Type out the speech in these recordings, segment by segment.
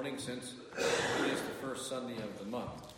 morning since it is the first Sunday of the month.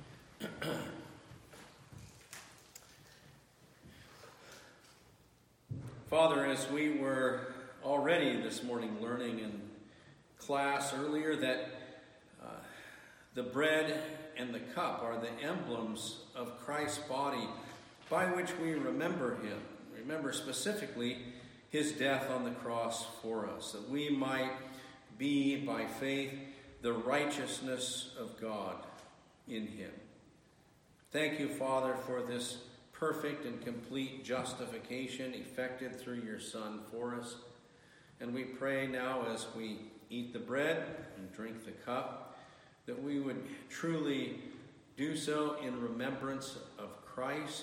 Father, as we were already this morning learning in class earlier that the bread and the cup are the emblems of Christ's body by which we remember him. Remember specifically his death on the cross for us, that we might be, by faith, the righteousness of God in him. Thank you, Father, for this perfect and complete justification effected through your Son for us. And we pray now as we eat the bread and drink the cup, that we would truly do so in remembrance of Christ,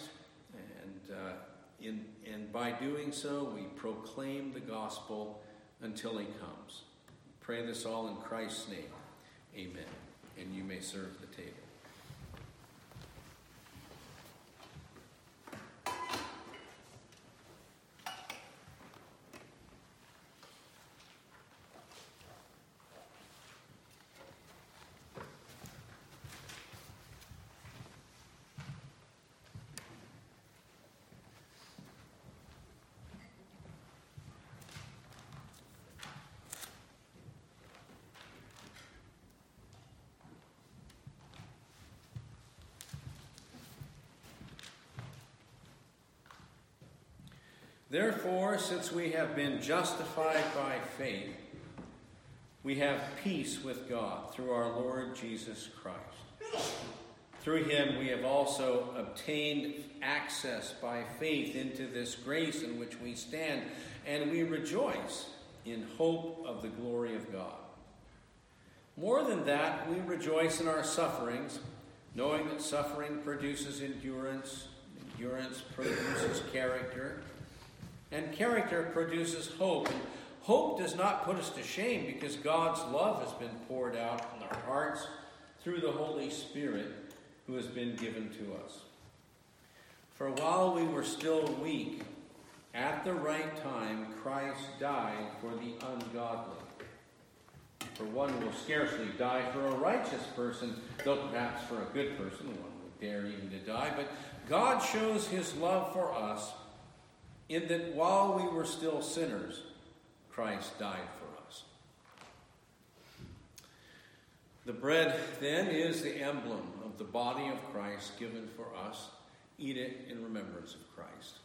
and by doing so we proclaim the gospel until he comes. Pray this all in Christ's name. Amen. And you may serve the table. Therefore, since we have been justified by faith, we have peace with God through our Lord Jesus Christ. Through him we have also obtained access by faith into this grace in which we stand, and we rejoice in hope of the glory of God. More than that, we rejoice in our sufferings, knowing that suffering produces endurance, endurance produces character, and character produces hope. And hope does not put us to shame because God's love has been poured out in our hearts through the Holy Spirit who has been given to us. For while we were still weak, at the right time, Christ died for the ungodly. For one will scarcely die for a righteous person, though perhaps for a good person one would dare even to die. But God shows his love for us in that while we were still sinners, Christ died for us. The bread, then, is the emblem of the body of Christ given for us. Eat it in remembrance of Christ.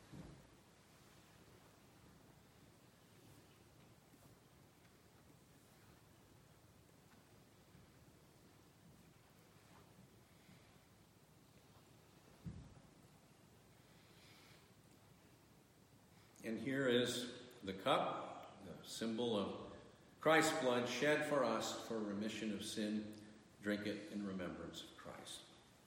And here is the cup, the symbol of Christ's blood shed for us for remission of sin. Drink it in remembrance of Christ.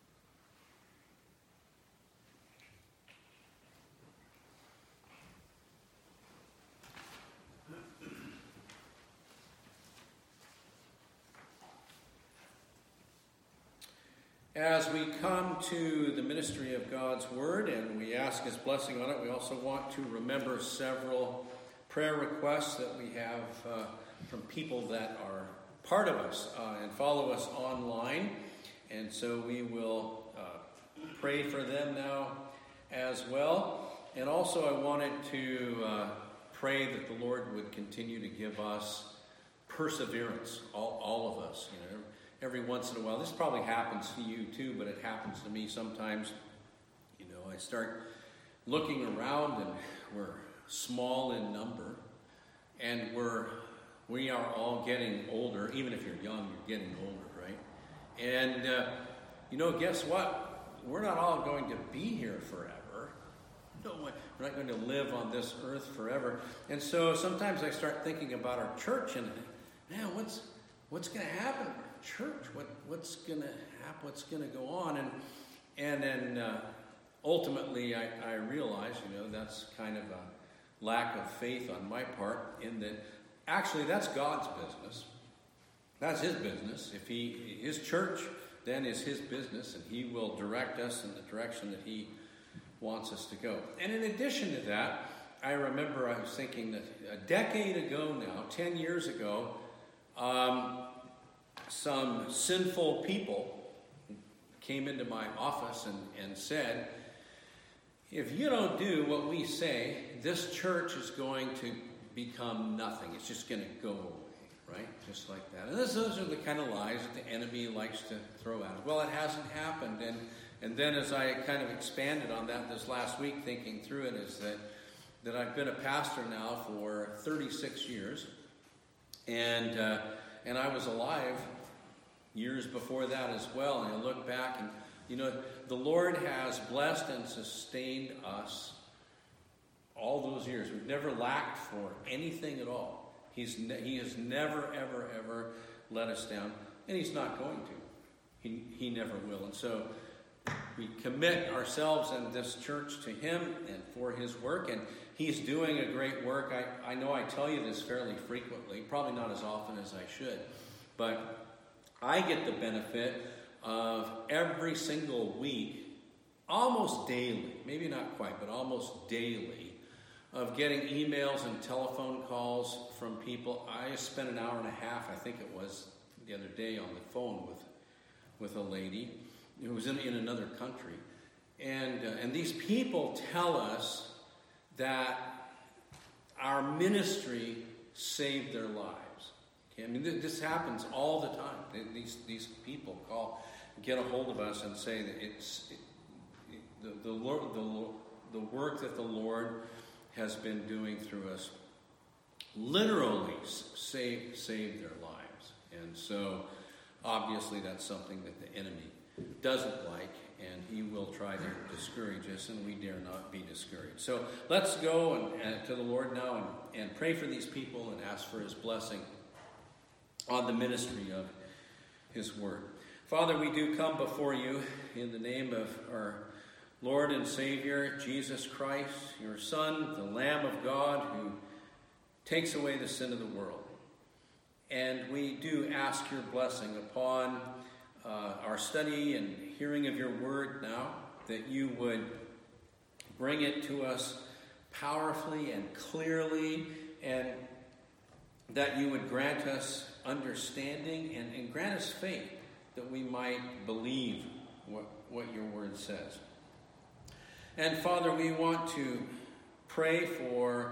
As we come to the ministry of God's Word and we ask his blessing on it, we also want to remember several prayer requests that we have from people that are part of us and follow us online. And so we will pray for them now as well. And also I wanted to pray that the Lord would continue to give us perseverance, all of us, you know. Every once in a while, this probably happens to you too, but it happens to me sometimes. You know, I start looking around and we're small in number, and we are all getting older. Even if you're young, you're getting older, right? And, you know, guess what? We're not all going to be here forever. No, we're not going to live on this earth forever. And so sometimes I start thinking about our church and, man, what's going to happen? Church, what's going to happen? What's going to go on? And then ultimately I realize, you know, that's kind of a lack of faith on my part in that actually that's God's business. That's his business. If his church then is his business, and he will direct us in the direction that he wants us to go. And in addition to that, I remember I was thinking that a decade ago now, 10 years ago, some sinful people came into my office and said, if you don't do what we say, this church is going to become nothing. It's just going to go away, right? Just like that. And those are the kind of lies that the enemy likes to throw at us. Well, it hasn't happened. And then as I kind of expanded on that this last week, thinking through it, is that I've been a pastor now for 36 years. And I was alive years before that as well. And I look back and, the Lord has blessed and sustained us all those years. We've never lacked for anything at all. He has never, ever, ever let us down. And He's not going to. He never will. And so we commit ourselves and this church to Him and for His work. And He's doing a great work. I know I tell you this fairly frequently, probably not as often as I should. But I get the benefit of every single week, almost daily, maybe not quite, but almost daily, of getting emails and telephone calls from people. I spent an hour and a half, I think it was, the other day on the phone with a lady who was in another country. And these people tell us that our ministry saved their lives. Okay? I mean, this happens all the time. These people get a hold of us and say that the work that the Lord has been doing through us literally saved their lives. And so obviously that's something that the enemy doesn't like, and he will try to discourage us, and we dare not be discouraged. So let's go and to the Lord now and pray for these people and ask for His blessing on the ministry of His word. Father, we do come before You in the name of our Lord and Savior, Jesus Christ, Your Son, the Lamb of God, who takes away the sin of the world. And we do ask Your blessing upon our study and hearing of Your word now, that You would bring it to us powerfully and clearly, and that You would grant us understanding and grant us faith, that we might believe what Your word says. And Father, we want to pray for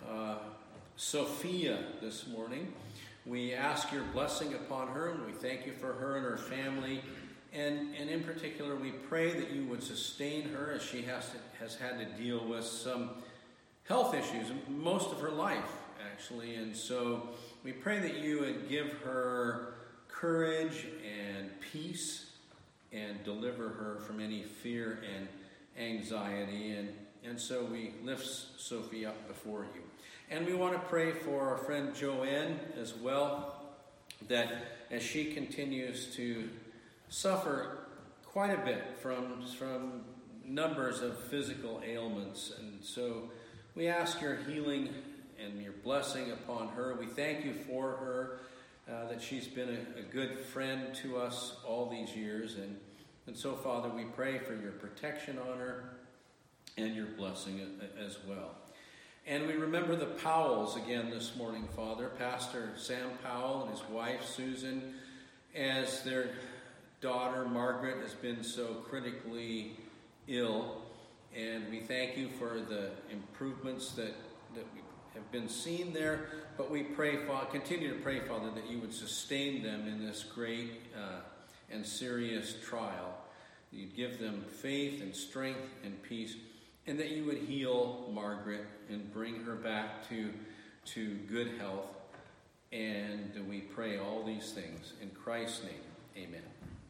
Sophia this morning. We ask Your blessing upon her, and we thank You for her and her family. And in particular, we pray that You would sustain her as she has had to deal with some health issues, most of her life, actually. And so we pray that You would give her courage and peace and deliver her from any fear and anxiety. And so we lift Sophie up before You. And we want to pray for our friend Joanne as well, that as she continues to suffer quite a bit from numbers of physical ailments. And so we ask Your healing and Your blessing upon her. We thank You for her, that she's been a good friend to us all these years. And so, Father, we pray for Your protection on her and Your blessing as well. And we remember the Powells again this morning, Father. Pastor Sam Powell and his wife, Susan, as their daughter, Margaret, has been so critically ill. And we thank You for the improvements that have been seen there. But we pray, continue to pray, Father, that You would sustain them in this great and serious trial. You'd give them faith and strength and peace, and that You would heal Margaret and bring her back to good health. And we pray all these things in Christ's name. Amen.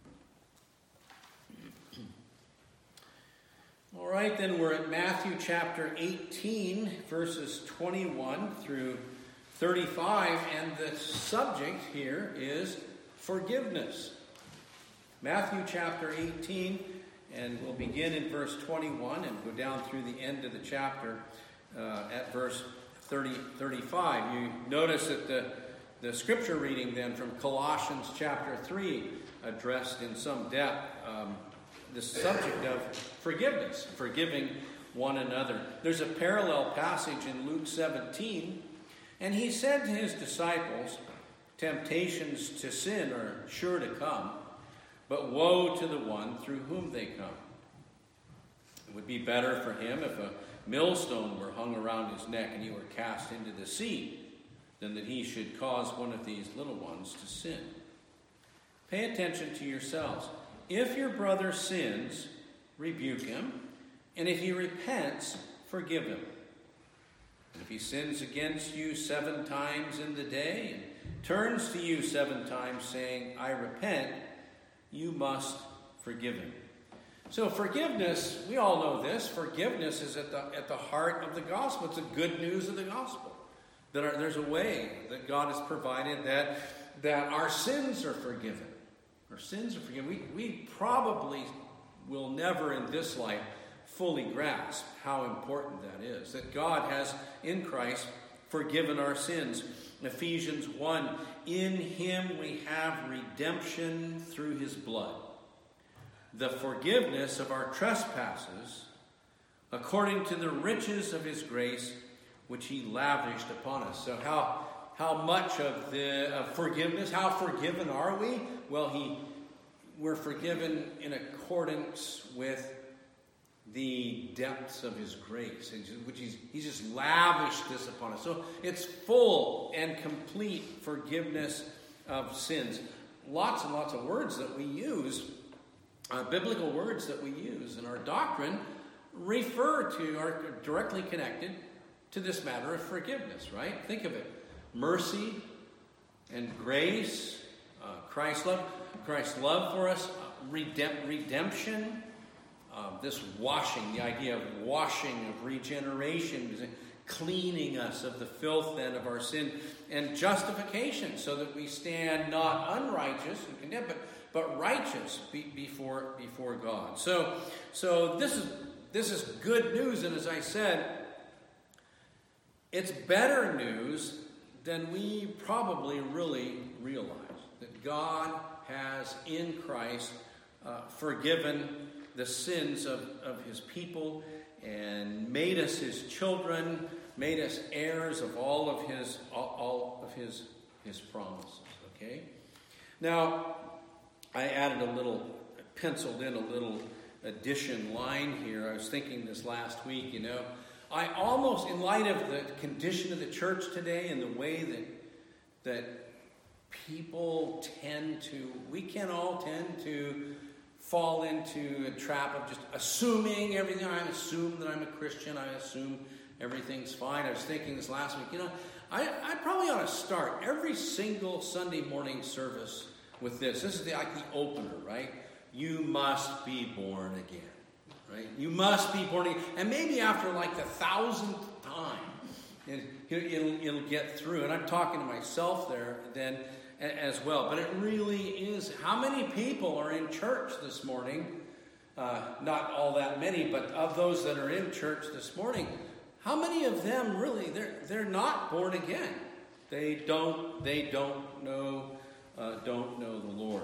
All right, then we're at Matthew chapter 18, verses 21 through 35, and the subject here is forgiveness. Matthew chapter 18, and we'll begin in verse 21 and go down through the end of the chapter at verse 35. You notice that the scripture reading then from Colossians chapter 3 addressed in some depth the subject of forgiveness, forgiving one another. There's a parallel passage in Luke 17, and He said to His disciples, Temptations to sin are sure to come, but woe to the one through whom they come. It would be better for him if a millstone were hung around his neck and he were cast into the sea, than that he should cause one of these little ones to sin. Pay attention to yourselves. If your brother sins, rebuke him, and if he repents, forgive him. And if he sins against you 7 times in the day, and turns to you 7 times saying, I repent, you must forgive him. So forgiveness, we all know this, forgiveness is at the heart of the gospel. It's the good news of the gospel. That there's a way that God has provided that our sins are forgiven. Our sins are forgiven. We probably will never in this life fully grasp how important that is. That God has, in Christ, forgiven our sins. Ephesians 1, in him we have redemption through his blood, the forgiveness of our trespasses, according to the riches of his grace, which he lavished upon us. So how much of the forgiveness, how forgiven are we? Well, we're forgiven in accordance with the depths of his grace, which he's just lavished this upon us. So it's full and complete forgiveness of sins. Lots and lots of words that we use, biblical words that we use in our doctrine, refer to, are directly connected to this matter of forgiveness, right? Think of it. Mercy and grace, Christ's love for us, redemption, this washing, the idea of washing, of regeneration, cleaning us of the filth then of our sin, and justification, so that we stand not unrighteous and condemned, but righteous before God. So this is good news, and as I said, it's better news than we probably really realize. That God has in Christ forgiven the sins of his people and made us his children, made us heirs of all of his promises. Okay? Now, I penciled in a little addition line here. I was thinking this last week, I almost, in light of the condition of the church today and the way that people we can all tend to fall into a trap of just assuming everything. I assume that I'm a Christian. I assume everything's fine. I was thinking this last week, I probably ought to start every single Sunday morning service with this. This is like the opener, right? You must be born again. Right? You must be born again. And maybe after like the 1,000th time, it'll get through. And I'm talking to myself there then as well. But it really is. How many people are in church this morning? Not all that many, but of those that are in church this morning, how many of them really, they're not born again? They don't know the Lord.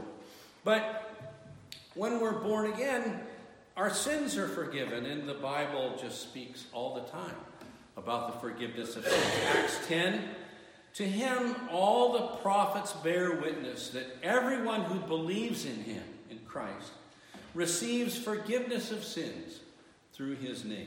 But when we're born again, our sins are forgiven, and the Bible just speaks all the time about the forgiveness of sins. Acts 10, to him all the prophets bear witness that everyone who believes in him, in Christ, receives forgiveness of sins through his name.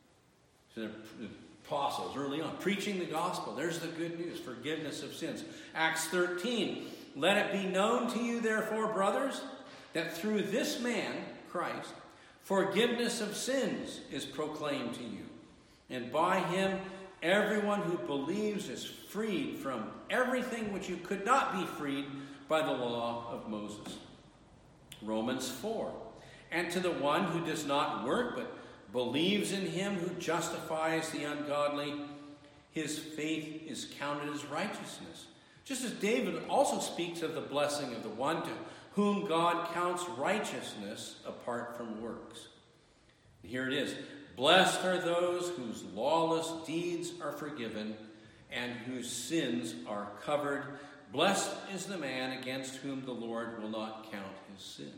So the apostles early on, preaching the gospel. There's the good news, forgiveness of sins. Acts 13, let it be known to you, therefore, brothers, that through this man, Christ, forgiveness of sins is proclaimed to you. And by him, everyone who believes is freed from everything which you could not be freed by the law of Moses. Romans 4. And to the one who does not work, but believes in him who justifies the ungodly, his faith is counted as righteousness. Just as David also speaks of the blessing of the one to whom God counts righteousness apart from works. Here it is. Blessed are those whose lawless deeds are forgiven and whose sins are covered. Blessed is the man against whom the Lord will not count his sin.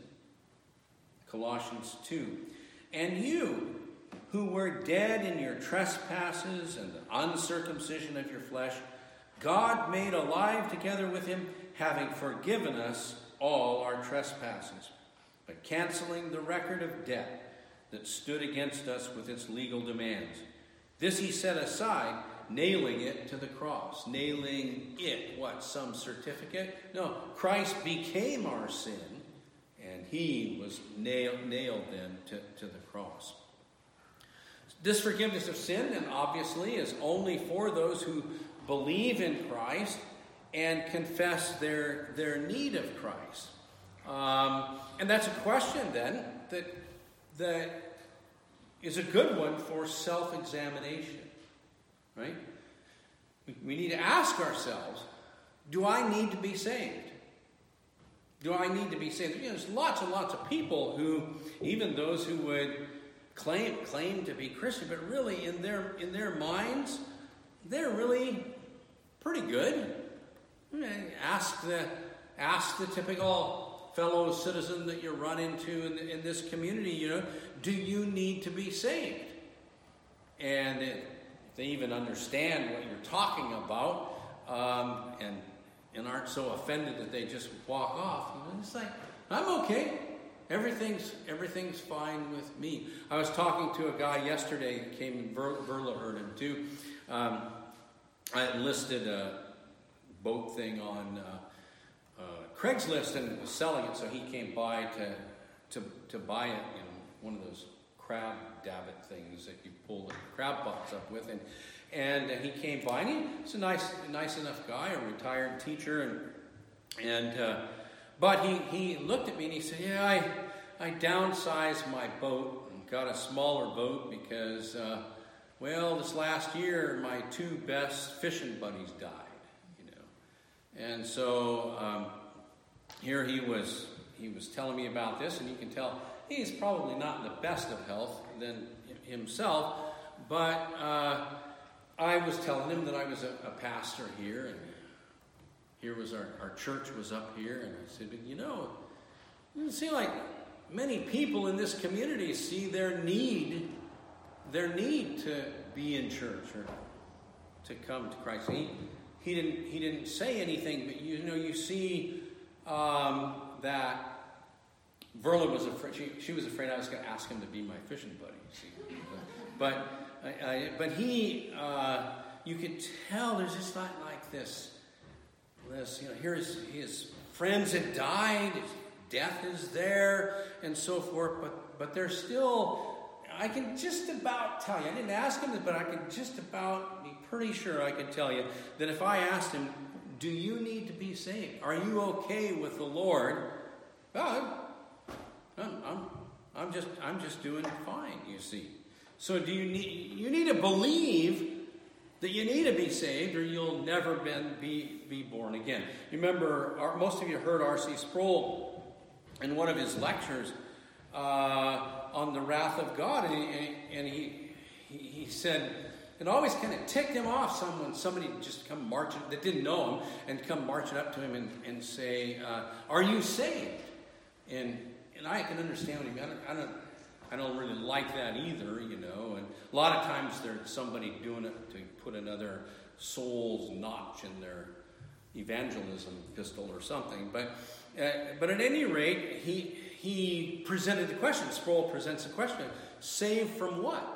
Colossians 2. And you, who were dead in your trespasses and the uncircumcision of your flesh, God made alive together with him, having forgiven us all our trespasses, by canceling the record of debt that stood against us with its legal demands. This he set aside, nailing it to the cross. Nailing it, what, some certificate? No, Christ became our sin, and he was nailed then to the cross. This forgiveness of sin, then, obviously, is only for those who believe in Christ and confess their need of Christ. And that's a question, then, that is a good one for self-examination. Right? We need to ask ourselves, do I need to be saved? Do I need to be saved? There's lots and lots of people who, even those who would claim to be Christian, but really in their minds, they're really pretty good. Ask the typical fellow citizen that you run into in this community, do you need to be saved? And if they even understand what you're talking about, and aren't so offended that they just walk off, it's like, I'm okay. Everything's fine with me. I was talking to a guy yesterday who came in Verla heard him too. I listed a boat thing on Craigslist and was selling it, so he came by to buy it. One of those crab davit things that you pull the crab pots up with, and he came by, and he's a nice enough guy, a retired teacher, but he looked at me and he said, "Yeah, I downsized my boat and got a smaller boat because, this last year my two best fishing buddies died, And so here he was telling me about this, and you can tell he's probably not in the best of health than himself, but I was telling him that I was a pastor here, and here was our church was up here, and I said, but it doesn't seem like many people in this community see their need to be in church or to come to Christ. He didn't say anything, but you see that Verla was afraid. She was afraid I was going to ask him to be my fishing buddy. But he, you could tell there's just not like this. Here his friends had died, his death is there, and so forth. But there's still. I can just about tell you. I didn't ask him this, but I can just about be pretty sure I can tell you that if I asked him, "Do you need to be saved? Are you okay with the Lord?" Well, I'm just doing fine. You see. So do you need to believe that you need to be saved, or you'll never be born again? You remember, most of you heard R.C. Sproul in one of his lectures on the wrath of God, and he said it always kind of ticked him off somebody just come marching that didn't know him and come marching up to him and say, "Are you saved?" And I can understand what he meant. I don't really like that either, And a lot of times there's somebody doing it to put another soul's notch in their evangelism pistol or something. But at any rate, he presented the question. Sproul presents the question: saved from what?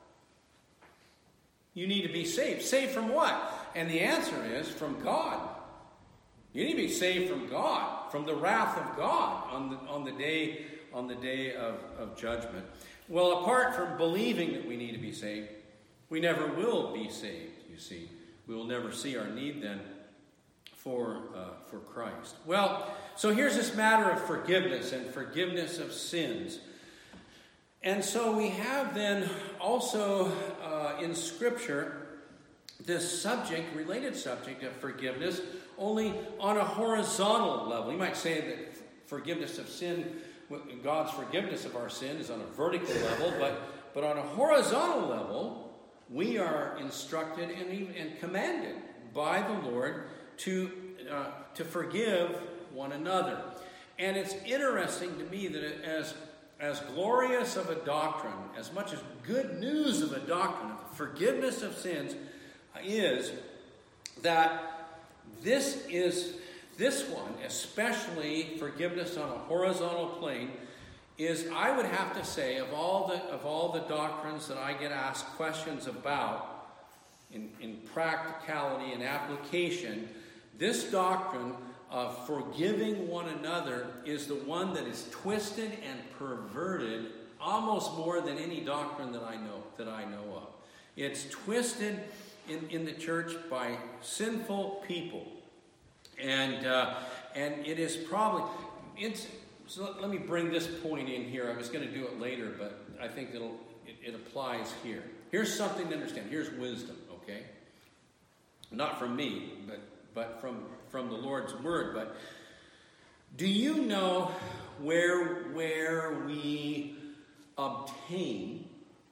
You need to be saved. Saved from what? And the answer is from God. You need to be saved from God, from the wrath of God on the day of judgment. Well, apart from believing that we need to be saved, we never will be saved. You see, we will never see our need then for Christ. Well, so here's this matter of forgiveness and forgiveness of sins. And so we have then also in Scripture this related subject of forgiveness, only on a horizontal level. You might say that forgiveness of sin, God's forgiveness of our sin is on a vertical level, but on a horizontal level, we are instructed and commanded by the Lord to forgive one another. And it's interesting to me that as glorious of a doctrine, as much as good news of a doctrine of forgiveness of sins is, that this one, especially forgiveness on a horizontal plane, is, I would have to say, of all the doctrines that I get asked questions about in practicality and application, this doctrine of forgiving one another is the one that is twisted and perverted almost more than any doctrine that I know of. It's twisted in the church by sinful people, and it is probably So let me bring this point in here. I was going to do it later, but I think it applies here. Here's something to understand. Here's wisdom, okay? Not from me, but from the Lord's Word. But do you know where we obtain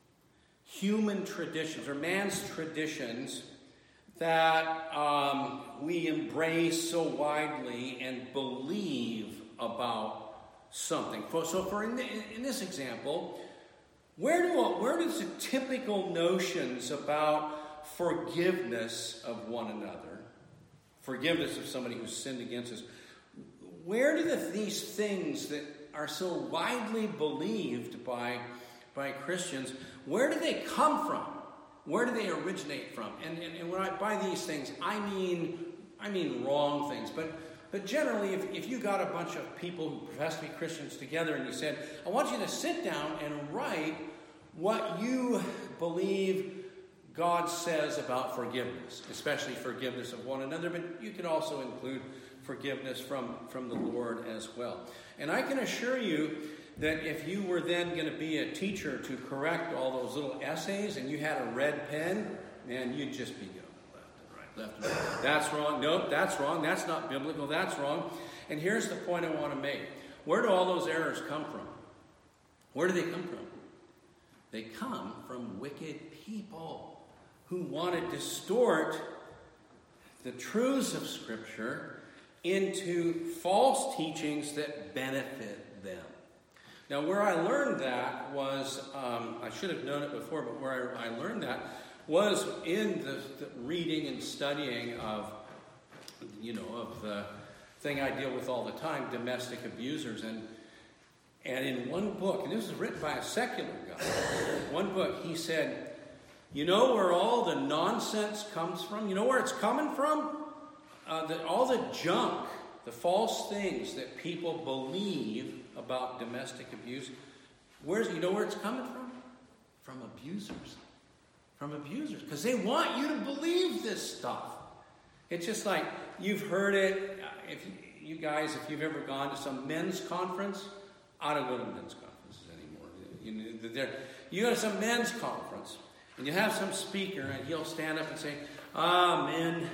human traditions or man's traditions that we embrace so widely and believe about something? So in this example, where does the typical notions about forgiveness of one another, forgiveness of somebody who's sinned against us, where do these things that are so widely believed by Christians, where do they come from? Where do they originate from? And when by these things, I mean wrong things. But generally, if you got a bunch of people who profess to be Christians together and you said, I want you to sit down and write what you believe God says about forgiveness, especially forgiveness of one another, but you could also include forgiveness from the Lord as well. And I can assure you that if you were then going to be a teacher to correct all those little essays and you had a red pen, man, you'd just be going left and right. That's wrong. Nope, that's wrong. That's not biblical. That's wrong. And here's the point I want to make. Where do all those errors come from? Where do they come from? They come from wicked people who want to distort the truths of Scripture into false teachings that benefit them. Now, where I learned that was, I should have known it before, but where I learned that was in the reading and studying of the thing I deal with all the time, domestic abusers. And in one book, and this was written by a secular guy, one book, he said, you know where all the nonsense comes from? You know where it's coming from? All the junk, the false things that people believe about domestic abuse, you know where it's coming from? From abusers. From abusers. Because they want you to believe this stuff. It's just like, you've heard it. If you've ever gone to some men's conference, I don't go to men's conferences anymore. You go to some men's conference, and you have some speaker, and he'll stand up and say, men,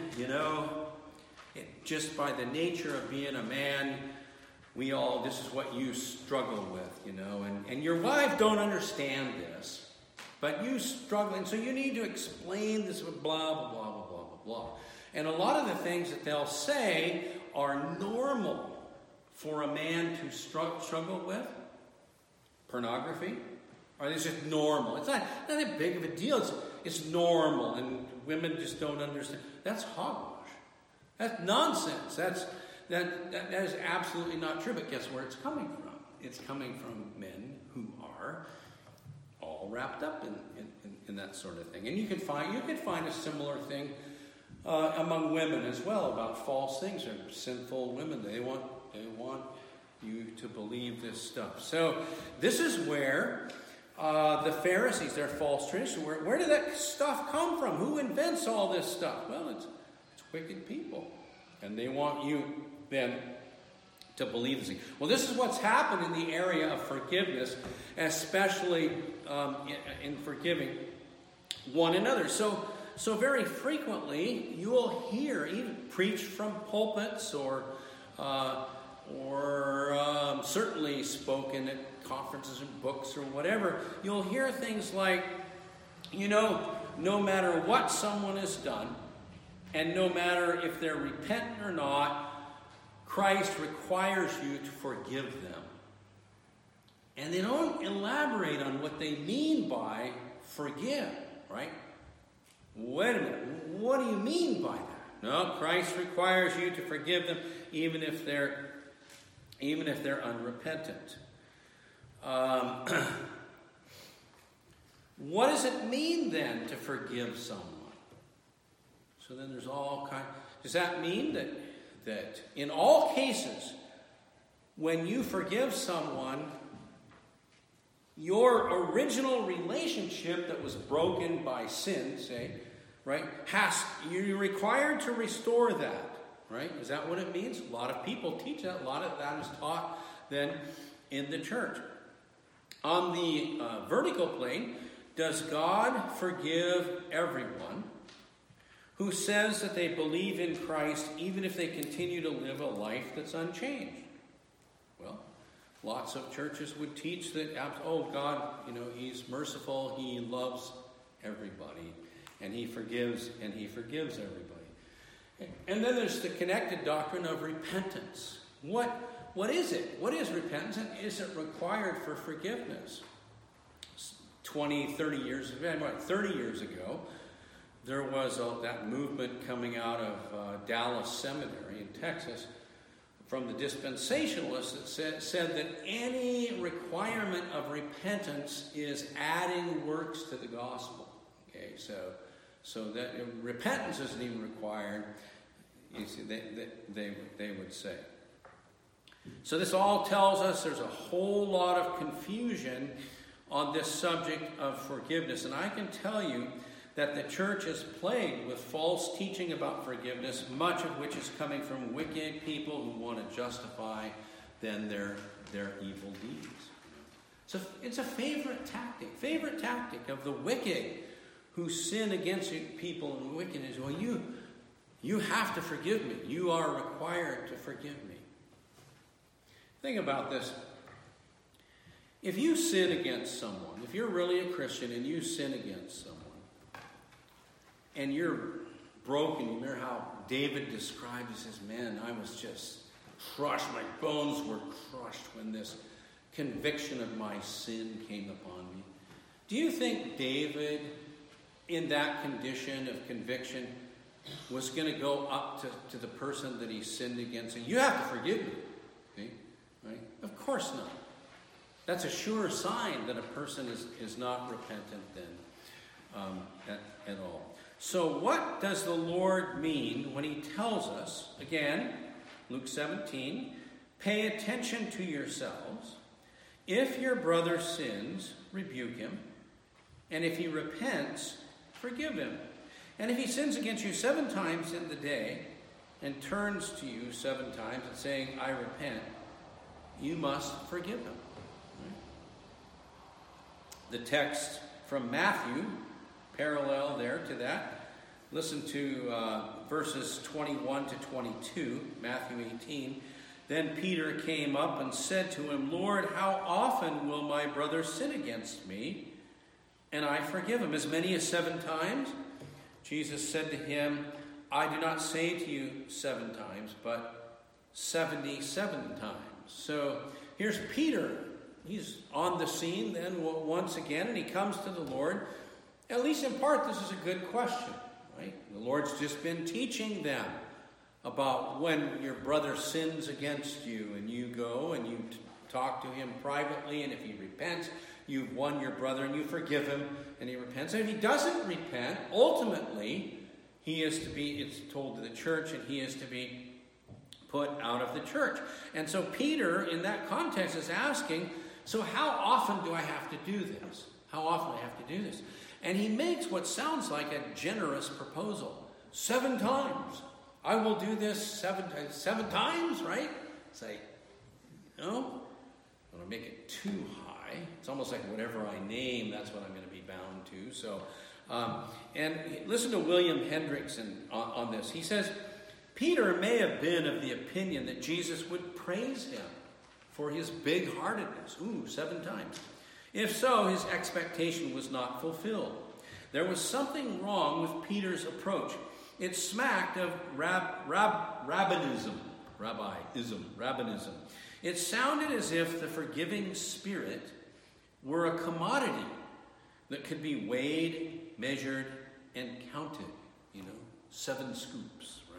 just by the nature of being a man, this is what you struggle with, and your wife don't understand this, but you struggle, and so you need to explain this, blah, blah, blah, blah, blah, blah, blah. And a lot of the things that they'll say are normal for a man to struggle with. Pornography. Or it's just normal. It's not that big of a deal. It's normal, and women just don't understand. That's hogwash. That's nonsense. That is absolutely not true. But guess where it's coming from? It's coming from men who are all wrapped up in that sort of thing. And you could find a similar thing among women as well about false things. Or sinful women. They want you to believe this stuff. So this is where the Pharisees, their false tradition, where did that stuff come from? Who invents all this stuff? Well, it's wicked people. And they want you then to believe this thing. Well, this is what's happened in the area of forgiveness, especially in forgiving one another. So very frequently, you will hear, even preached from pulpits or certainly spoken at conferences and books or whatever, you'll hear things like, no matter what someone has done, and no matter if they're repentant or not, Christ requires you to forgive them. And they don't elaborate on what they mean by forgive, right? Wait a minute, what do you mean by that? No, Christ requires you to forgive them even if they're unrepentant. What does it mean then to forgive someone? So then there's all kinds. Does that mean that in all cases, when you forgive someone, your original relationship that was broken by sin, say, right, you're required to restore that, right? Is that what it means? A lot of people teach that. A lot of that is taught then in the church. On the vertical plane, does God forgive everyone who says that they believe in Christ even if they continue to live a life that's unchanged? Well, lots of churches would teach that, God, He's merciful, He loves everybody, and He forgives everybody. And then there's the connected doctrine of repentance. What is it? What is repentance, and is it required for forgiveness? 30 years ago, there was that movement coming out of Dallas Seminary in Texas from the dispensationalists that said that any requirement of repentance is adding works to the gospel. Okay, so that repentance isn't even required. You see, they would say. So this all tells us there's a whole lot of confusion on this subject of forgiveness. And I can tell you that the church is plagued with false teaching about forgiveness, much of which is coming from wicked people who want to justify then their evil deeds. It's a favorite tactic of the wicked who sin against people in wickedness. Well, you have to forgive me. You are required to forgive me. Think about this. If you sin against someone, if you're really a Christian and you sin against someone, and you're broken, you remember how David described, he says, man, I was just crushed. My bones were crushed when this conviction of my sin came upon me. Do you think David, in that condition of conviction, was going to go up to the person that he sinned against and say, you have to forgive me? Okay? Right? Of course not. That's a sure sign that a person is not repentant then at all. So what does the Lord mean when He tells us, again, Luke 17, pay attention to yourselves. If your brother sins, rebuke him. And if he repents, forgive him. And if he sins against you 7 times in the day and turns to you 7 times and saying, I repent, you must forgive him. The text from Matthew, parallel there to that. Listen to verses 21 to 22, Matthew 18. Then Peter came up and said to him, Lord, how often will my brother sin against me, and I forgive him? As many as 7 times? Jesus said to him, I do not say to you 7 times, but 77 times. So here's Peter. He's on the scene then once again, and he comes to the Lord. At least in part, this is a good question, right? The Lord's just been teaching them about when your brother sins against you, and you go and you talk to him privately, and if he repents, you've won your brother, and you forgive him, and he repents. And if he doesn't repent, ultimately, he is to be, it's told to the church, and he is to be put out of the church. And so Peter, in that context, is asking, so how often do I have to do this? How often do I have to do this? And he makes what sounds like a generous proposal. 7 times. I will do this 7 times, right? Say, no, I want to make it too high. It's almost like whatever I name, that's what I'm going to be bound to. So, and listen to William Hendrickson on this. He says, Peter may have been of the opinion that Jesus would praise him for his big-heartedness. 7 times. If so, his expectation was not fulfilled. There was something wrong with Peter's approach. It smacked of rabbinism. It sounded as if the forgiving spirit were a commodity that could be weighed, measured, and counted. 7 scoops,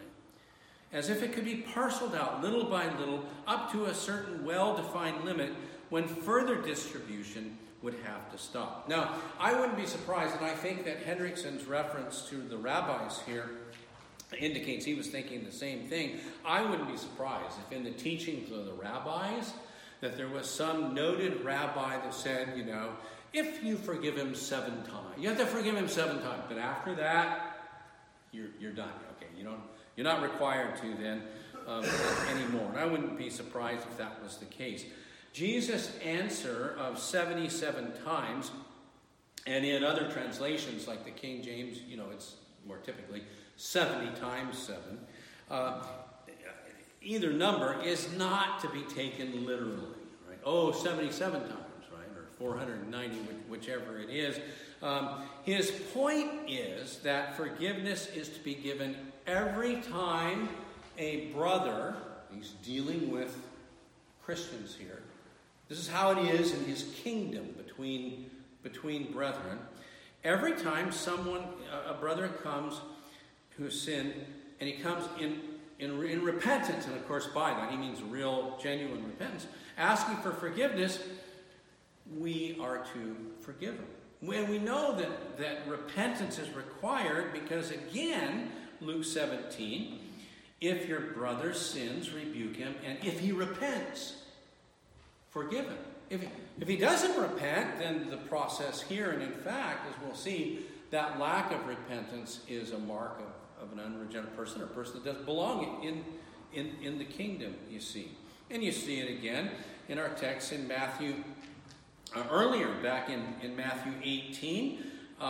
as if it could be parceled out little by little up to a certain well-defined limit when further distribution would have to stop. Now, I wouldn't be surprised, and I think that Hendrickson's reference to the rabbis here indicates he was thinking the same thing. I wouldn't be surprised if in the teachings of the rabbis that there was some noted rabbi that said, if you forgive him 7 times, you have to forgive him 7 times, but after that, you're done. Okay, you're not required to then anymore. And I wouldn't be surprised if that was the case. Jesus' answer of 77 times, and in other translations like the King James, it's more typically 70 times 7. Either number is not to be taken literally, right? 77 times, right? Or 490, whichever it is. His point is that forgiveness is to be given every time a brother, he's dealing with Christians here. This is how it is in his kingdom between brethren. Every time a brother comes who has sinned, and he comes in repentance, and of course by that he means real, genuine repentance, asking for forgiveness, we are to forgive him. When we know that repentance is required, because again, Luke 17, if your brother sins, rebuke him, and if he repents, forgive him. If he doesn't repent, then the process here, and in fact, as we'll see, that lack of repentance is a mark of an unregenerate person, or a person that doesn't belong in the kingdom, you see. And you see it again in our text in Matthew, earlier back in Matthew 18.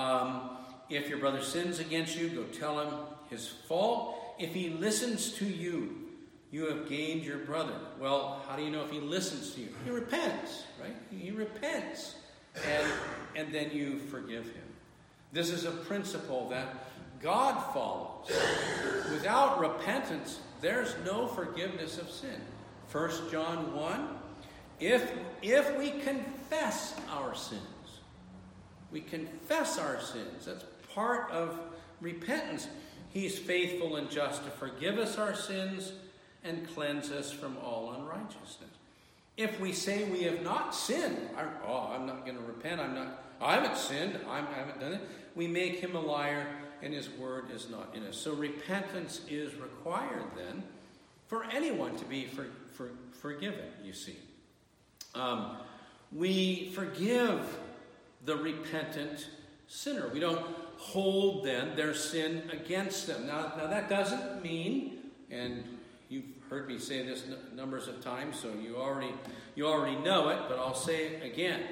If your brother sins against you, go tell him his fault. If he listens to you, you have gained your brother. Well, how do you know if he listens to you? He repents, right? He repents. And then you forgive him. This is a principle that God follows. Without repentance, there's no forgiveness of sin. 1 John 1, if we confess our sins, that's part of repentance. He's faithful and just to forgive us our sins and cleanse us from all unrighteousness. If we say we have not sinned, I'm not going to repent, I haven't sinned, I haven't done it, we make him a liar and his word is not in us. So repentance is required then for anyone to be forgiven, you see. We forgive the repentant sinner. We don't hold then their sin against them. Now that doesn't mean, and you've heard me say this numbers of times, so you already know it, but I'll say it again.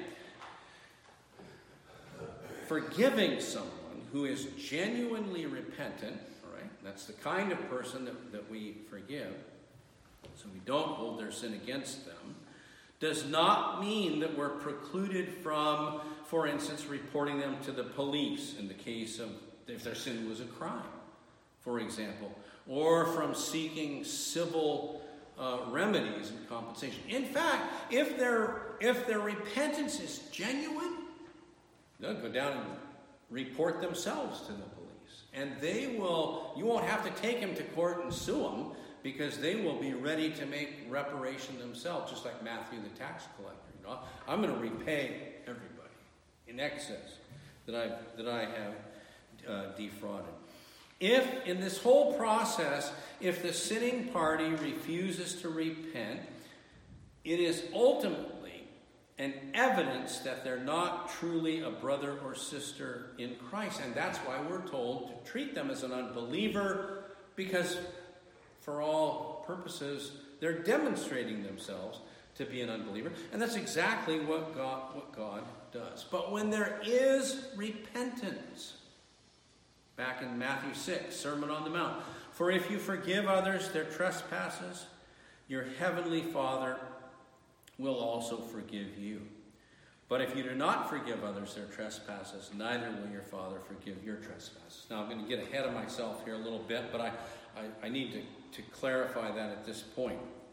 Forgiving someone who is genuinely repentant, all right, that's the kind of person that we forgive, so we don't hold their sin against them, does not mean that we're precluded from, for instance, reporting them to the police in the case of if their sin was a crime, for example, or from seeking civil remedies and compensation. In fact, if their repentance is genuine, they'll go down and report themselves to the police. And you won't have to take them to court and sue them, because they will be ready to make reparation themselves, just like Matthew the tax collector. I'm going to repay everybody in excess that I have defrauded. If, in this whole process, if the sinning party refuses to repent, it is ultimately an evidence that they're not truly a brother or sister in Christ. And that's why we're told to treat them as an unbeliever, because for all purposes, they're demonstrating themselves to be an unbeliever. And that's exactly what God does. But when there is repentance, back in Matthew 6, Sermon on the Mount, for if you forgive others their trespasses, your heavenly Father will also forgive you. But if you do not forgive others their trespasses, neither will your Father forgive your trespasses. Now, I'm going to get ahead of myself here a little bit, but I need to clarify that at this point.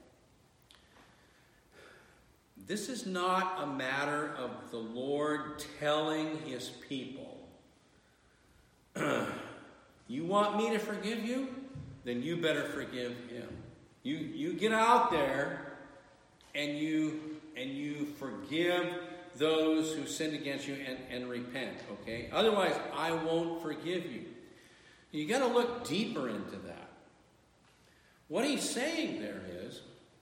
This is not a matter of the Lord telling his people, you want me to forgive you? then you better forgive him. You get out there and you forgive those who sinned against you and repent, okay? Otherwise, I won't forgive you. You got to look deeper into that. What he's saying there is,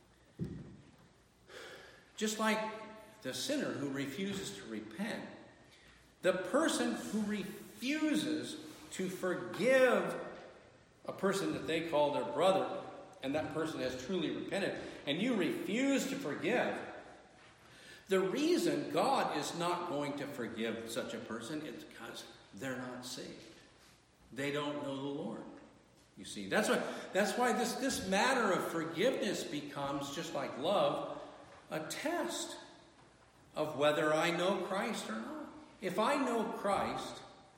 just like the sinner who refuses to repent, the person who refuses to forgive a person that they call their brother, and that person has truly repented, and you refuse to forgive, the reason God is not going to forgive such a person is because they're not saved. They don't know the Lord. You see, that's why this matter of forgiveness becomes, just like love, a test of whether I know Christ or not. If I know Christ,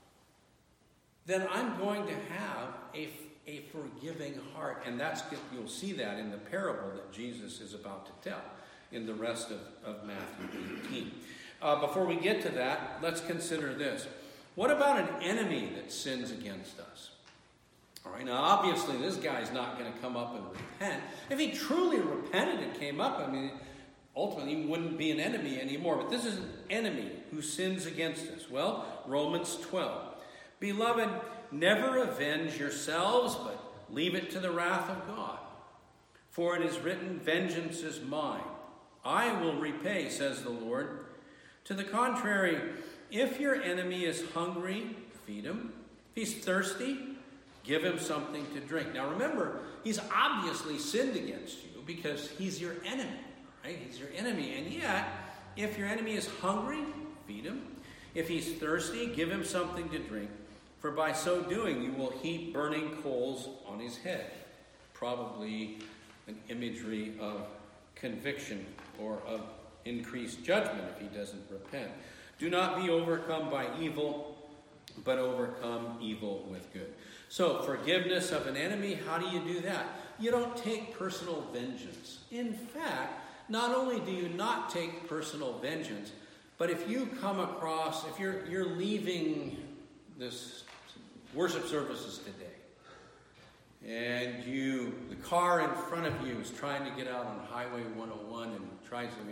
then I'm going to have a forgiving heart. And you'll see that in the parable that Jesus is about to tell in the rest of Matthew 18. Before we get to that, let's consider this. What about an enemy that sins against us? All right, now obviously this guy's not going to come up and repent. If he truly repented and came up, ultimately he wouldn't be an enemy anymore. But this is an enemy who sins against us. Well, Romans 12. Beloved, never avenge yourselves, but leave it to the wrath of God. For it is written, vengeance is mine. I will repay, says the Lord. To the contrary, if your enemy is hungry, feed him. If he's thirsty, give him something to drink. Now remember, he's obviously sinned against you because he's your enemy. Right? He's your enemy. And yet, if your enemy is hungry, feed him. If he's thirsty, give him something to drink. For by so doing, you will heap burning coals on his head. Probably an imagery of conviction or of increased judgment if he doesn't repent. Do not be overcome by evil, but overcome evil with good. So, forgiveness of an enemy, how do you do that? You don't take personal vengeance. In fact, not only do you not take personal vengeance, but if you come across, if you're leaving this worship services today, and the car in front of you is trying to get out on Highway 101 and tries to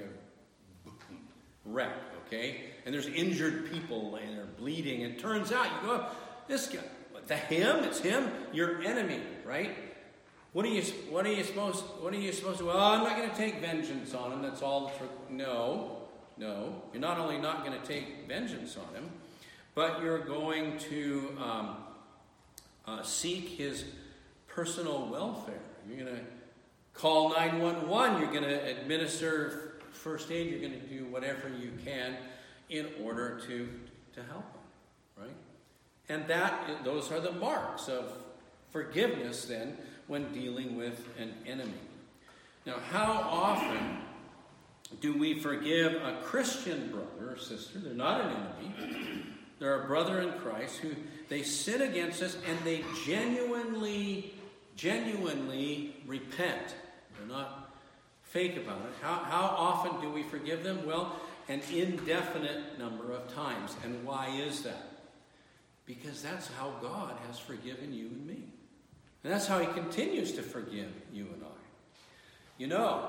wreck, okay? And there's injured people laying there bleeding. And it turns out, you go, this guy, it's him, your enemy, right? What are you supposed to? Well, I'm not going to take vengeance on him. That's all. No. You're not only not going to take vengeance on him, but you're going to seek his personal welfare. You're going to call 911. You're going to administer first aid. You're going to do whatever you can in order to help him, right? And those are the marks of forgiveness then when dealing with an enemy. Now, how often do we forgive a Christian brother or sister? They're not an enemy. They're a brother in Christ who they sin against us and they genuinely repent. They're not fake about it. How often do we forgive them? Well, an indefinite number of times. And why is that? Because that's how God has forgiven you and me. And that's how he continues to forgive you and I. You know,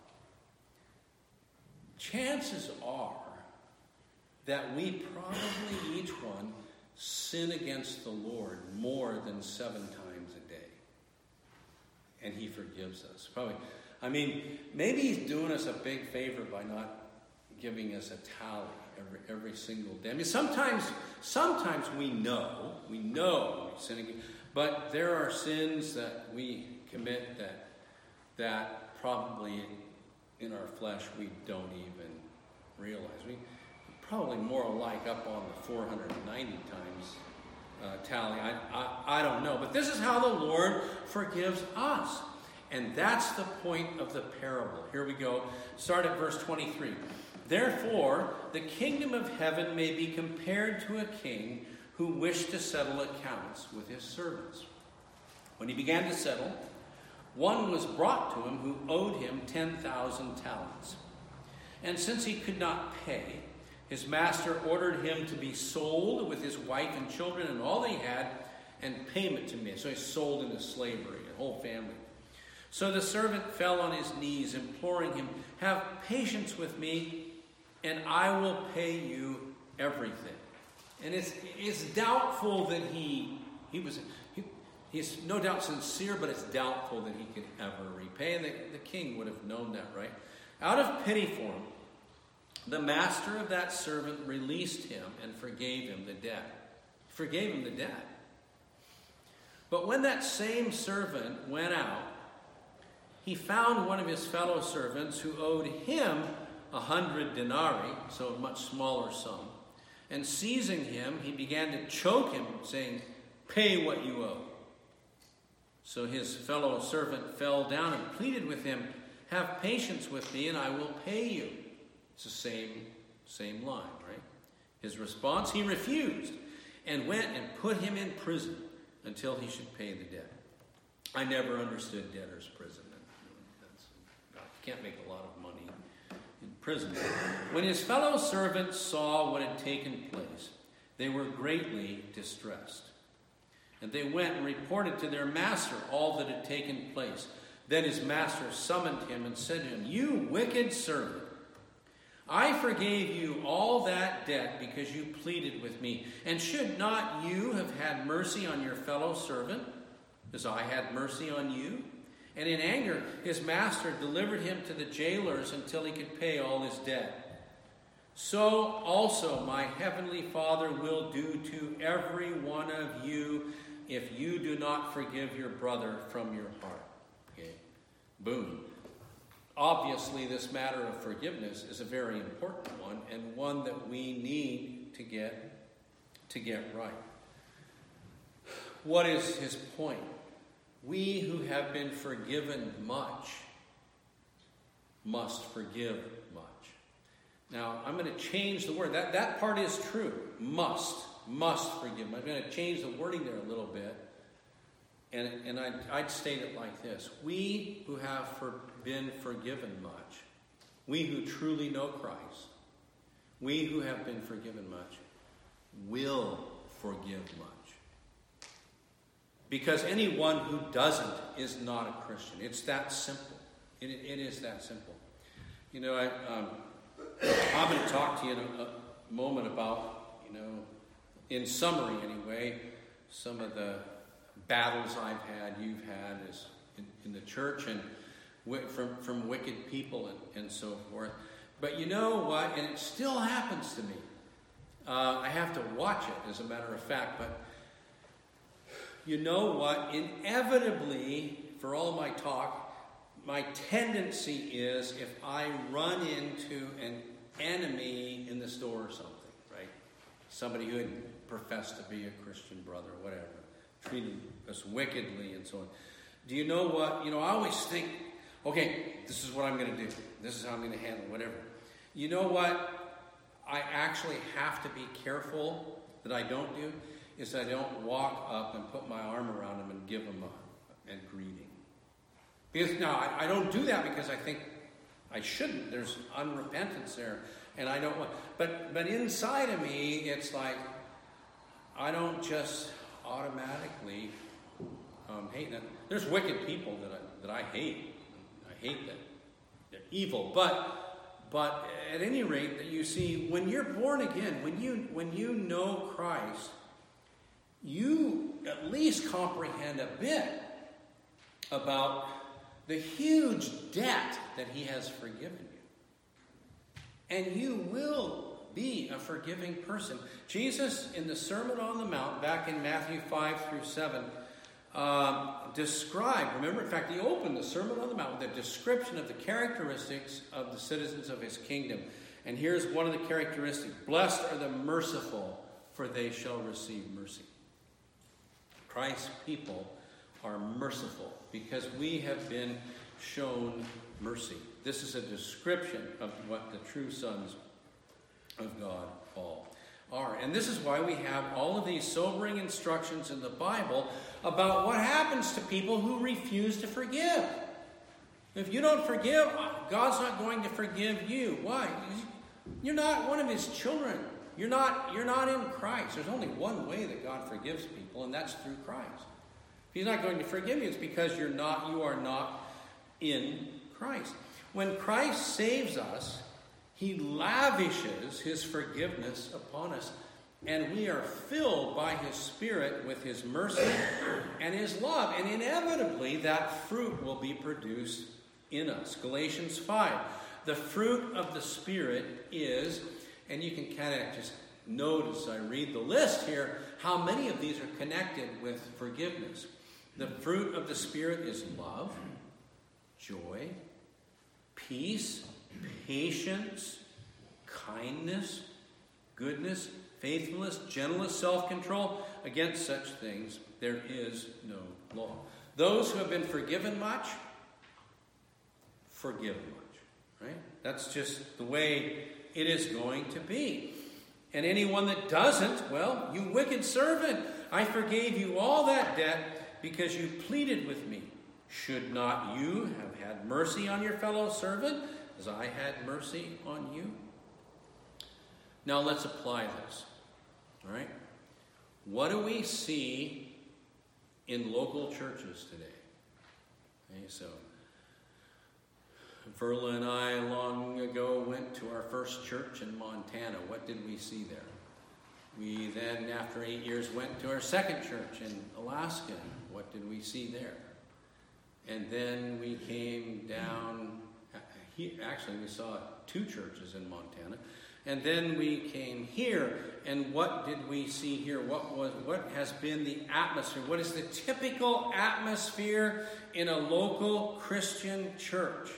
chances are that we probably each one sin against the Lord more than 7 times a day. And he forgives us. Probably. Maybe he's doing us a big favor by not giving us a tally every single day. Sometimes we know we sin against, but there are sins that we commit that probably in our flesh we don't even realize. We probably more like up on the 490 times tally. I don't know. But this is how the Lord forgives us. And that's the point of the parable. Here we go. Start at verse 23. Therefore, the kingdom of heaven may be compared to a king who wished to settle accounts with his servants. When he began to settle, one was brought to him who owed him 10,000 talents. And since he could not pay, his master ordered him to be sold with his wife and children and all they had, and payment to me. So he's sold into slavery, whole family. So the servant fell on his knees, imploring him, "Have patience with me, and I will pay you everything." And it's doubtful that he's no doubt sincere, but it's doubtful that he could ever repay. And the king would have known that, right? Out of pity for him, the master of that servant released him and forgave him the debt. Forgave him the debt. But when that same servant went out, he found one of his fellow servants who owed him 100 denarii, so a much smaller sum. And seizing him, he began to choke him, saying, "Pay what you owe." So his fellow servant fell down and pleaded with him, "Have patience with me, and I will pay you." It's the same line, right? His response, he refused and went and put him in prison until he should pay the debt. I never understood debtor's prison. You can't make a lot of money in prison. When his fellow servants saw what had taken place, they were greatly distressed. And they went and reported to their master all that had taken place. Then his master summoned him and said to him, "You wicked servant, I forgave you all that debt because you pleaded with me. And should not you have had mercy on your fellow servant, as I had mercy on you?" And in anger, his master delivered him to the jailers until he could pay all his debt. So also my heavenly Father will do to every one of you if you do not forgive your brother from your heart. Okay. Boom. Obviously, this matter of forgiveness is a very important one, and one that we need to get right. What is his point? We who have been forgiven much must forgive much. Now, I'm going to change the word. That part is true. Must forgive. I'm going to change the wording there a little bit. And I'd state it like this. We who have been forgiven much, we who truly know Christ, we who have been forgiven much, will forgive much. Because anyone who doesn't is not a Christian. It's that simple. It is that simple. You know, I'm going to talk to you in a moment about, in summary anyway, some of the battles I've had, you've had in the church and from wicked people and so forth. But you know what? And it still happens to me. I have to watch it, as a matter of fact. But you know what? Inevitably, for all my talk, my tendency is if I run into an enemy in the store or something, right? Somebody who had professed to be a Christian brother or whatever, treated us wickedly and so on. Do you know what? I always think, okay, this is what I'm going to do. This is how I'm going to handle whatever. You know what I actually have to be careful that I don't do? Is I don't walk up and put my arm around him and give him a greeting. Because now I don't do that because I think I shouldn't. There's unrepentance there, and I don't want. But inside of me, it's like I don't just automatically hate them. There's wicked people that I hate. I hate them. They're evil. But at any rate, that you see, when you're born again, when you know Christ, you at least comprehend a bit about the huge debt that he has forgiven you. And you will be a forgiving person. Jesus, in the Sermon on the Mount, back in Matthew 5-7, described, remember, in fact, he opened the Sermon on the Mount with a description of the characteristics of the citizens of his kingdom. And here's one of the characteristics. Blessed are the merciful, for they shall receive mercy. Christ's people are merciful because we have been shown mercy. This is a description of what the true sons of God all are. And this is why we have all of these sobering instructions in the Bible about what happens to people who refuse to forgive. If you don't forgive, God's not going to forgive you. Why? You're not one of his children. You're not in Christ. There's only one way that God forgives people, and that's through Christ. If He's not going to forgive you. It's because you are not in Christ. When Christ saves us, he lavishes his forgiveness upon us, and we are filled by his Spirit with his mercy and his love. And inevitably, that fruit will be produced in us. Galatians 5. The fruit of the Spirit is, and you can kind of just notice, I read the list here, how many of these are connected with forgiveness. The fruit of the Spirit is love, joy, peace, patience, kindness, goodness, faithfulness, gentleness, self-control. Against such things there is no law. Those who have been forgiven much, forgive much. Right? That's just the way it is going to be. And anyone that doesn't, well, you wicked servant, I forgave you all that debt because you pleaded with me. Should not you have had mercy on your fellow servant as I had mercy on you? Now let's apply this. All right? What do we see in local churches today? Okay, so Verla and I long ago went to our first church in Montana. What did we see there? We then, after 8 years, went to our second church in Alaska. What did we see there? And then we came down, actually we saw 2 churches in Montana. And then we came here, and what did we see here? What has been the atmosphere? What is the typical atmosphere in a local Christian church?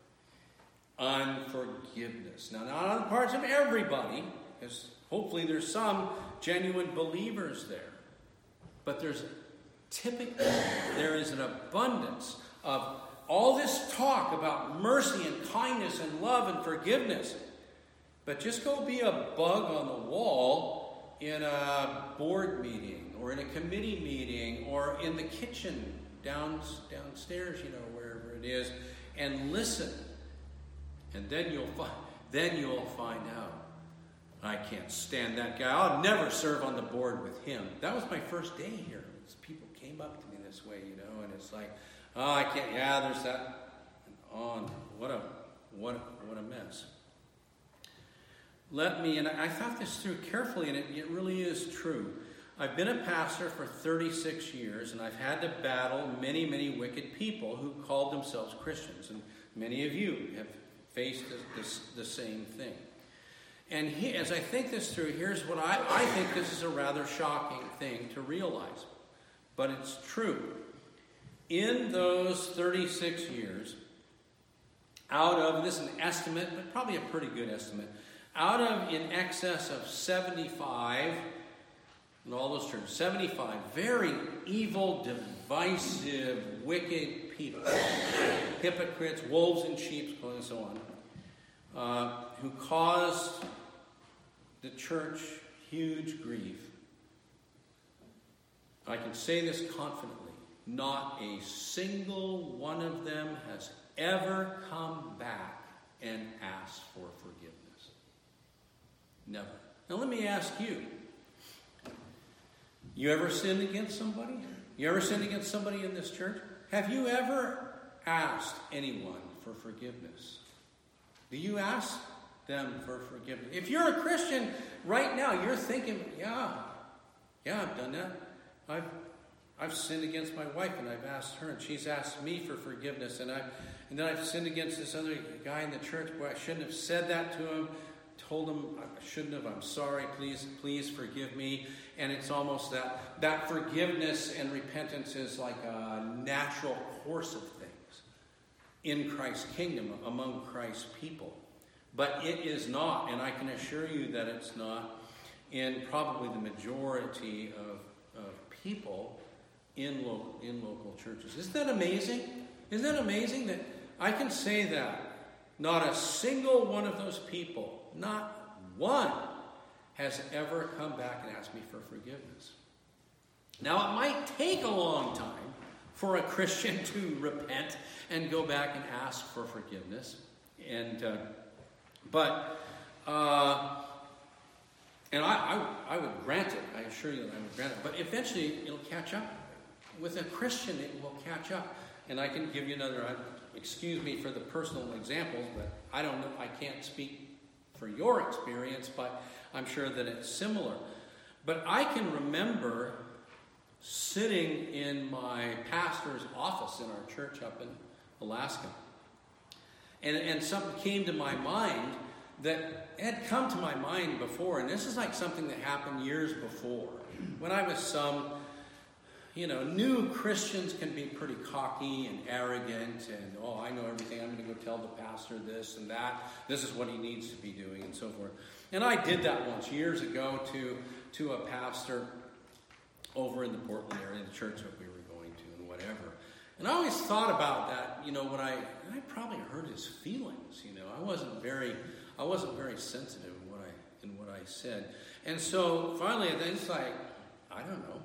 Unforgiveness. Now, not on the parts of everybody, because hopefully there's some genuine believers there. But there is an abundance of all this talk about mercy and kindness and love and forgiveness. But just go be a bug on the wall in a board meeting or in a committee meeting or in the kitchen downstairs, wherever it is, and listen. And then you'll find out, I can't stand that guy. I'll never serve on the board with him. That was my first day here. People came up to me this way, and it's like, oh, I can't. Yeah, there's that. Oh, what a mess. And I thought this through carefully, and it really is true. I've been a pastor for 36 years, and I've had to battle many, many wicked people who called themselves Christians. And many of you have faced the same thing. And as I think this through, here's what I think this is a rather shocking thing to realize. But it's true. In those 36 years, out of, this is an estimate, but probably a pretty good estimate, out of in excess of 75, in all those terms, 75 very evil, divisive, wicked people, hypocrites, wolves in sheep's clothing, and so on, who caused the church huge grief. I can say this confidently. Not a single one of them has ever come back and asked for forgiveness. Never. Now let me ask you. You ever sinned against somebody? You ever sinned against somebody in this church? Have you ever asked anyone for forgiveness? Do you ask them for forgiveness? If you're a Christian right now, you're thinking, yeah, I've done that. I've sinned against my wife, and I've asked her, and she's asked me for forgiveness, and then I've sinned against this other guy in the church. Boy, I shouldn't have said that to him. Told him I shouldn't have. I'm sorry. Please forgive me. And it's almost that forgiveness and repentance is like a natural course of things in Christ's kingdom among Christ's people. But it is not, and I can assure you that it's not in probably the majority of people in local churches. Isn't that amazing? Isn't that amazing that I can say that not a single one of those people, not one, has ever come back and asked me for forgiveness. Now, it might take a long time for a Christian to repent and go back and ask for forgiveness. But I would grant it. I assure you that I would grant it. But eventually, it'll catch up. with a Christian, it will catch up. And I can give you another, excuse me for the personal examples, but I don't know, I can't speak for your experience, but I'm sure that it's similar. But I can remember sitting in my pastor's office in our church up in Alaska. And something came to my mind that had come to my mind before. And this is like something that happened years before. When I was new Christians can be pretty cocky and arrogant. And, I know everything. I'm going to go tell the pastor this and that. This is what he needs to be doing and so forth. And I did that once years ago to a pastor over in the Portland area, the church that we were going to and whatever. And I always thought about that, when I probably hurt his feelings, I wasn't very sensitive in what I said. And so finally it's like, I don't know,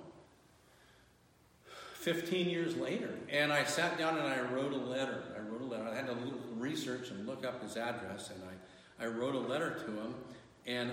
15 years later, and I sat down and I wrote a letter. I had to research and look up his address, and I wrote a letter to him, and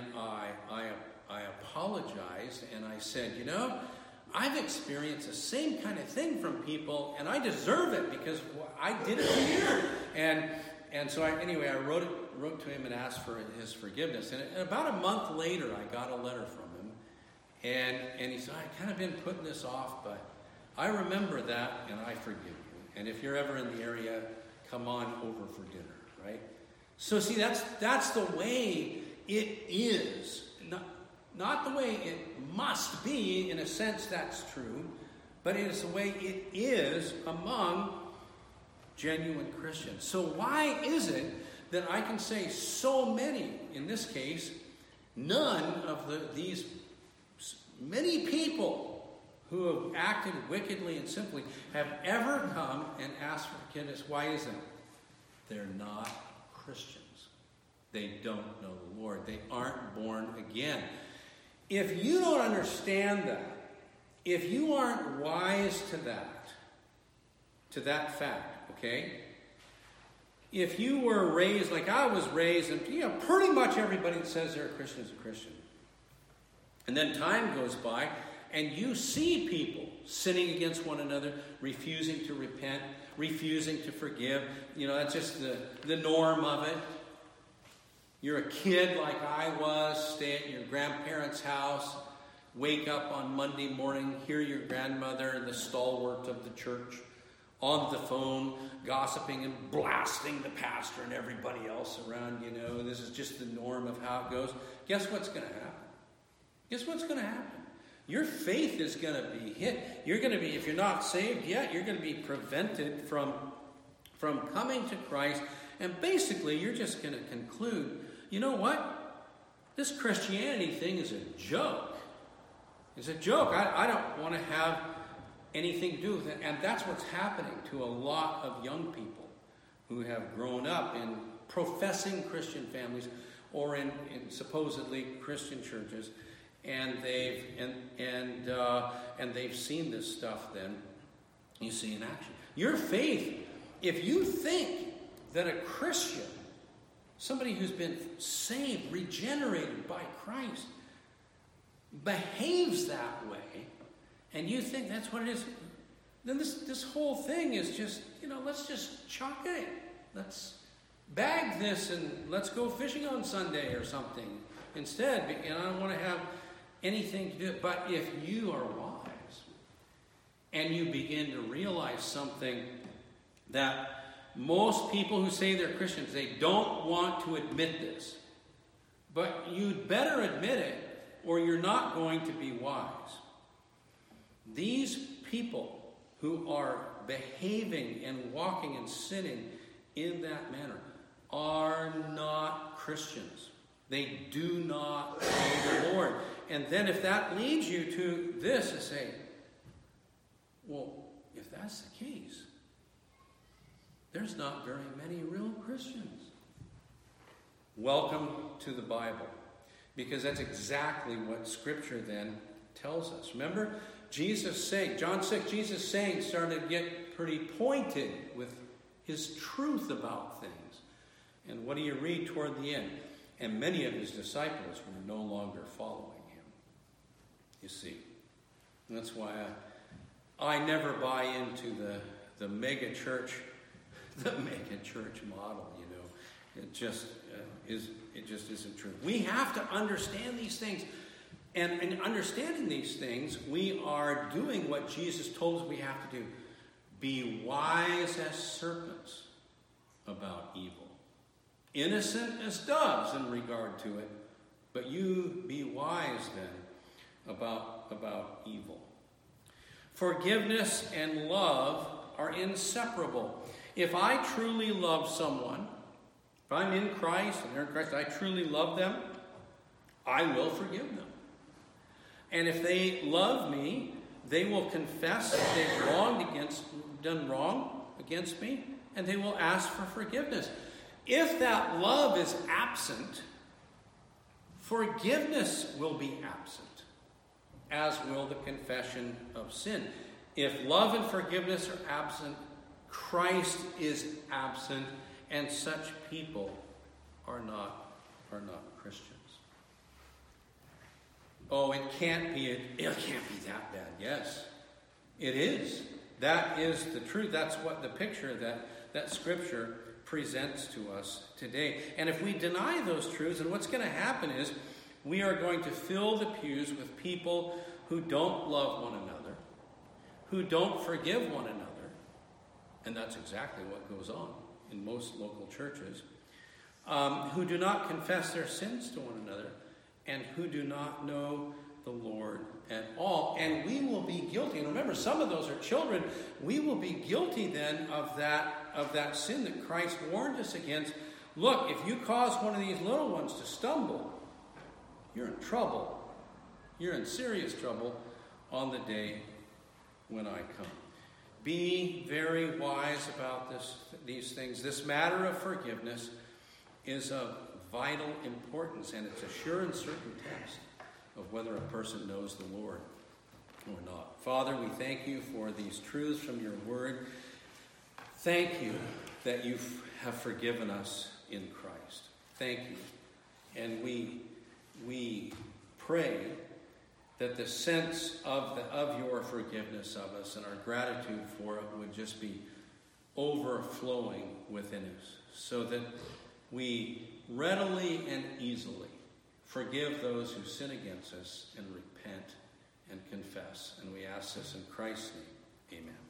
I apologized, and I said, I've experienced the same kind of thing from people, and I deserve it because I did it for you. And so I wrote to him and asked for his forgiveness. And about a month later, I got a letter from him, and he said, I've kind of been putting this off, but I remember that, and I forgive you. And if you're ever in the area, come on over for dinner, right? So see, that's the way it is. Not the way it must be, in a sense that's true, but it is the way it is among genuine Christians. So why is it that I can say so many, in this case, none of these many people who have acted wickedly and simply have ever come and asked for forgiveness? Why is it? They're not Christians. They don't know the Lord. They aren't born again. If you don't understand that, if you aren't wise to that fact, okay? If you were raised like I was raised, and pretty much everybody that says they're a Christian is a Christian. And then time goes by, and you see people sinning against one another, refusing to repent, refusing to forgive. That's just the norm of it. You're a kid like I was, stay at your grandparents' house, wake up on Monday morning, hear your grandmother, the stalwart of the church, on the phone, gossiping and blasting the pastor and everybody else around. This is just the norm of how it goes. Guess what's going to happen? Guess what's going to happen? Your faith is going to be hit. You're going to be, if you're not saved yet, you're going to be prevented from coming to Christ. And basically, you're just going to conclude, you know what? This Christianity thing is a joke. It's a joke. I don't want to have anything to do with it. And that's what's happening to a lot of young people who have grown up in professing Christian families or in supposedly Christian churches, and they've seen this stuff. Then you see in action. Your faith, if you think that a Christian, somebody who's been saved, regenerated by Christ, behaves that way, and you think that's what it is, then this whole thing is just, let's just chalk it. Let's bag this and let's go fishing on Sunday or something instead. And I don't want to have anything to do with it. But if you are wise and you begin to realize something that most people who say they're Christians, they don't want to admit this. But you'd better admit it, or you're not going to be wise. These people who are behaving and walking and sinning in that manner are not Christians. They do not know the Lord. And then if that leads you to this, to say, well, if that's the case, there's not very many real Christians. Welcome to the Bible. Because that's exactly what Scripture then tells us. Remember, Jesus saying, John 6, Jesus saying started to get pretty pointed with his truth about things. And what do you read toward the end? And many of his disciples were no longer following him. You see. And that's why I never buy into the mega church, model. It just isn't true. We have to understand these things, and in understanding these things, we are doing what Jesus told us we have to do: be wise as serpents about evil, innocent as doves in regard to it, but you be wise then about evil. Forgiveness and love are inseparable. If I truly love someone, if I'm in Christ and they're in Christ, I truly love them, I will forgive them. And if they love me, they will confess that they've done wrong against me, and they will ask for forgiveness. If that love is absent, forgiveness will be absent, as will the confession of sin. If love and forgiveness are absent, Christ is absent, and such people are not Christians. Oh, it can't be that bad. Yes, it is. That is the truth. That's what the picture that Scripture presents to us today. And if we deny those truths, then what's going to happen is we are going to fill the pews with people who don't love one another, who don't forgive one another, and that's exactly what goes on in most local churches, who do not confess their sins to one another, and who do not know the Lord at all. And we will be guilty. And remember, some of those are children. We will be guilty then of that sin that Christ warned us against. Look, if you cause one of these little ones to stumble, you're in trouble. You're in serious trouble on the day when I come. Be very wise about these things. This matter of forgiveness is of vital importance, and it's a sure and certain test of whether a person knows the Lord or not. Father, we thank you for these truths from your word. Thank you that you have forgiven us in Christ. Thank you. And we pray that the sense of your forgiveness of us and our gratitude for it would just be overflowing within us, so that we readily and easily forgive those who sin against us and repent and confess. And we ask this in Christ's name. Amen.